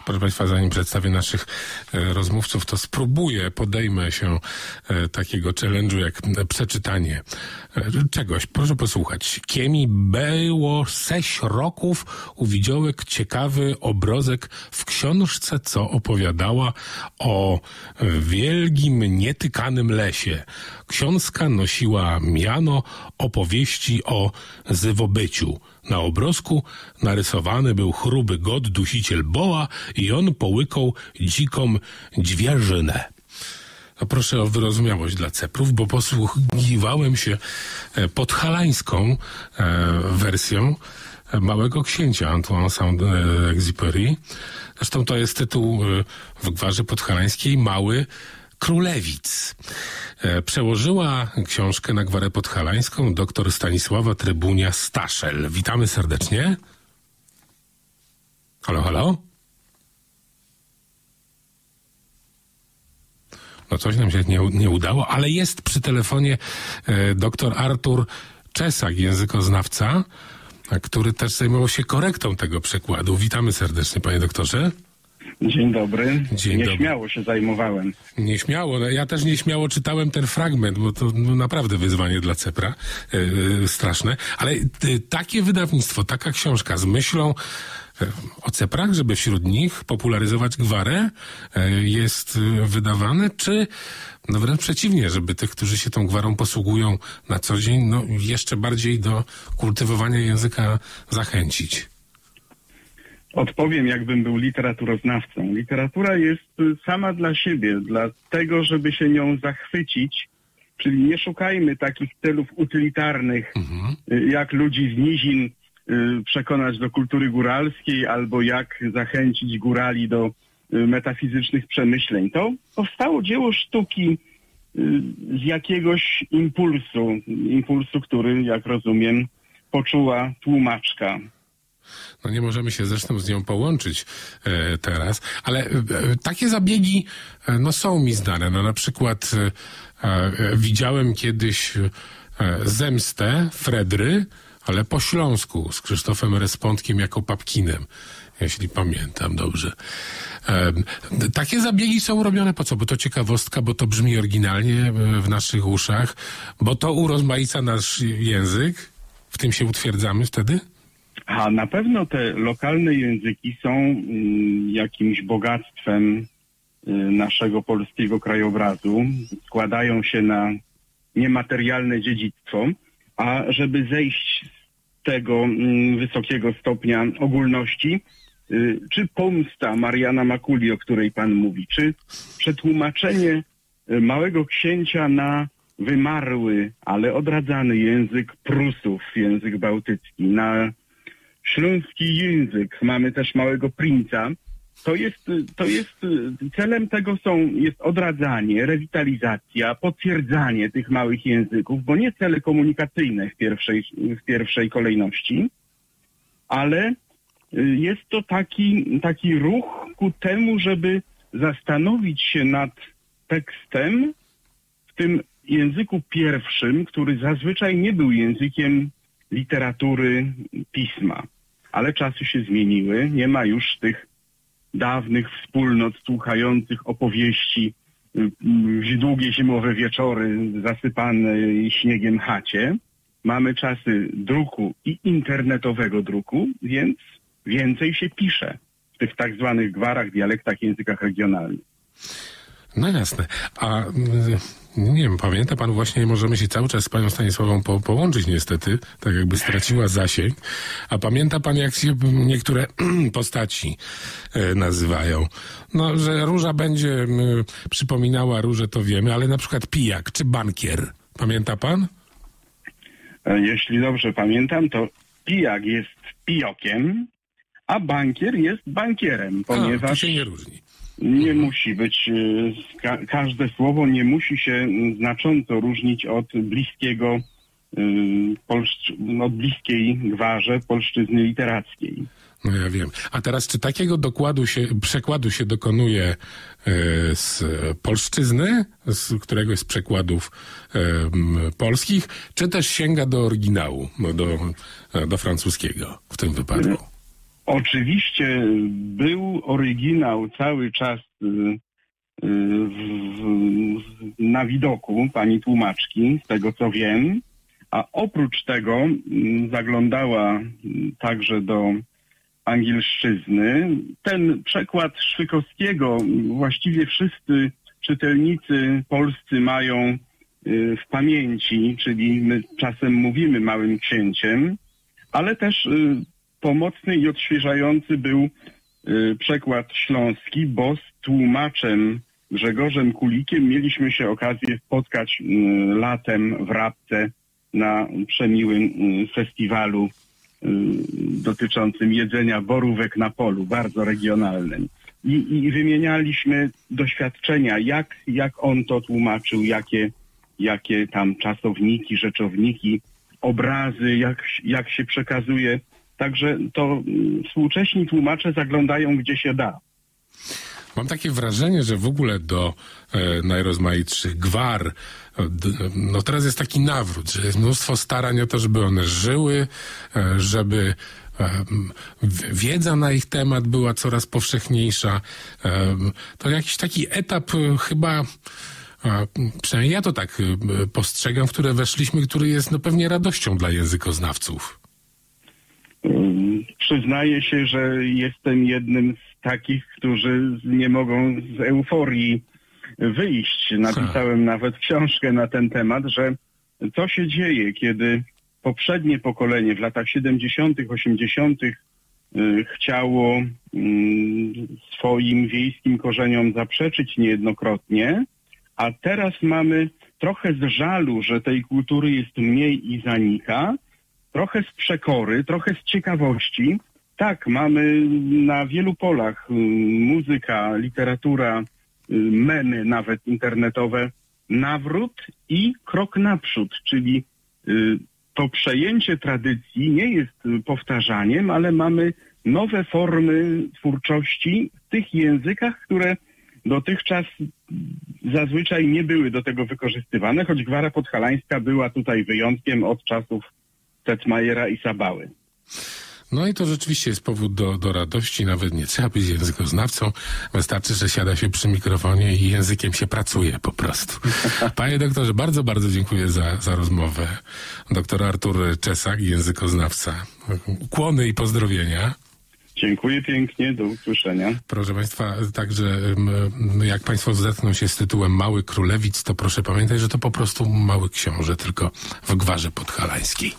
Proszę Państwa, zanim przedstawię naszych rozmówców, to podejmę się takiego challenge'u jak przeczytanie czegoś. Proszę posłuchać. Kiemi było 6 roków uwidziałek ciekawy obrazek w książce, co opowiadała o wielkim, nietykanym lesie. Książka nosiła miano opowieści o zywobyciu. Na obrazku narysowany był chruby god, dusiciel boa i on połykał dziką dźwierzynę. No proszę o wyrozumiałość dla Ceprów, bo posługiwałem się podhalańską wersją Małego Księcia Antoine Saint-Exupéry. Zresztą to jest tytuł w gwarze podhalańskiej Mały Królewic. Przełożyła książkę na gwarę podhalańską dr Stanisława Trybunia-Staszel. Witamy serdecznie. Halo, halo? No coś nam się nie udało, ale jest przy telefonie dr Artur Czesak, językoznawca, który też zajmował się korektą tego przekładu. Witamy serdecznie, panie doktorze. Dzień dobry. Nieśmiało się zajmowałem. Nieśmiało. Ja też nieśmiało czytałem ten fragment, bo to naprawdę wyzwanie dla Cepra. Straszne. Ale takie wydawnictwo, taka książka z myślą o Ceprach, żeby wśród nich popularyzować gwarę, jest wydawane, czy wręcz przeciwnie, żeby tych, którzy się tą gwarą posługują na co dzień, jeszcze bardziej do kultywowania języka zachęcić? Odpowiem, jakbym był literaturoznawcą. Literatura jest sama dla siebie, dlatego, żeby się nią zachwycić, czyli nie szukajmy takich celów utylitarnych, jak ludzi z nizin przekonać do kultury góralskiej, albo jak zachęcić górali do metafizycznych przemyśleń. To powstało dzieło sztuki z jakiegoś impulsu, który, jak rozumiem, poczuła tłumaczka. No nie możemy się zresztą z nią połączyć teraz, ale takie zabiegi są mi znane. Na przykład widziałem kiedyś Zemstę Fredry, ale po śląsku z Krzysztofem Respondkiem jako Papkinem, jeśli pamiętam dobrze. Takie zabiegi są robione po co? Bo to ciekawostka, bo to brzmi oryginalnie w naszych uszach, bo to urozmaica nasz język. W tym się utwierdzamy wtedy? A na pewno te lokalne języki są jakimś bogactwem naszego polskiego krajobrazu. Składają się na niematerialne dziedzictwo, a żeby zejść z tego wysokiego stopnia ogólności, czy pomsta Mariana Makuli, o której pan mówi, czy przetłumaczenie Małego Księcia na wymarły, ale odradzany język Prusów, język bałtycki, na śląski język, mamy też Małego Princa. To jest celem tego jest odradzanie, rewitalizacja, potwierdzanie tych małych języków, bo nie cele komunikacyjne w pierwszej kolejności, ale jest to taki ruch ku temu, żeby zastanowić się nad tekstem w tym języku pierwszym, który zazwyczaj nie był językiem literatury, pisma. Ale czasy się zmieniły, nie ma już tych dawnych wspólnot słuchających opowieści w długie zimowe wieczory zasypane śniegiem chacie. Mamy czasy druku i internetowego druku, więc więcej się pisze w tych tak zwanych gwarach, dialektach, językach regionalnych. No jasne. A nie wiem, pamięta pan właśnie, możemy się cały czas z panią Stanisławą połączyć niestety, tak jakby straciła zasięg. A pamięta pan, jak się niektóre postaci nazywają? No, że róża będzie przypominała różę, to wiemy, ale na przykład pijak czy bankier. Pamięta pan? Jeśli dobrze pamiętam, to pijak jest pijokiem, a bankier jest bankierem, ponieważ to się nie różni. Nie musi być, każde słowo nie musi się znacząco różnić od bliskiej gwarze polszczyzny literackiej. No ja wiem. A teraz czy takiego przekładu się dokonuje z polszczyzny, z któregoś z przekładów polskich, czy też sięga do oryginału, do francuskiego w tym wypadku? Oczywiście był oryginał cały czas na widoku pani tłumaczki, z tego co wiem, a oprócz tego zaglądała także do angielszczyzny. Ten przekład Szwykowskiego właściwie wszyscy czytelnicy polscy mają w pamięci, czyli my czasem mówimy Małym Księciem, ale też pomocny i odświeżający był przekład śląski, bo z tłumaczem Grzegorzem Kulikiem mieliśmy się okazję spotkać latem w Rabce na przemiłym festiwalu dotyczącym jedzenia borówek na polu, bardzo regionalnym. I wymienialiśmy doświadczenia, jak on to tłumaczył, jakie tam czasowniki, rzeczowniki, obrazy, jak się przekazuje. Także to współcześni tłumacze zaglądają gdzie się da. Mam takie wrażenie, że w ogóle do najrozmaitszych gwar, no teraz jest taki nawrót, że jest mnóstwo starań o to, żeby one żyły, żeby wiedza na ich temat była coraz powszechniejsza. To jakiś taki etap chyba, przynajmniej ja to tak postrzegam, w które weszliśmy, który jest no pewnie radością dla językoznawców. Przyznaję się, że jestem jednym z takich, którzy nie mogą z euforii wyjść. Napisałem nawet książkę na ten temat, że co się dzieje, kiedy poprzednie pokolenie w latach 70., 80. chciało swoim wiejskim korzeniom zaprzeczyć niejednokrotnie, a teraz mamy trochę z żalu, że tej kultury jest mniej i zanika, trochę z przekory, trochę z ciekawości. Tak, mamy na wielu polach muzyka, literatura, memy nawet internetowe, nawrót i krok naprzód, czyli to przejęcie tradycji nie jest powtarzaniem, ale mamy nowe formy twórczości w tych językach, które dotychczas zazwyczaj nie były do tego wykorzystywane, choć gwara podhalańska była tutaj wyjątkiem od czasów Cetmajera i Sabały. No i to rzeczywiście jest powód do radości, nawet nie trzeba być językoznawcą, wystarczy, że siada się przy mikrofonie i językiem się pracuje po prostu. Panie doktorze, bardzo, bardzo dziękuję za rozmowę. Doktor Artur Czesak, językoznawca. Ukłony i pozdrowienia. Dziękuję pięknie, do usłyszenia. Proszę Państwa, także jak Państwo zetkną się z tytułem Mały Królewic, to proszę pamiętać, że to po prostu Mały Książę, tylko w gwarze podhalańskiej.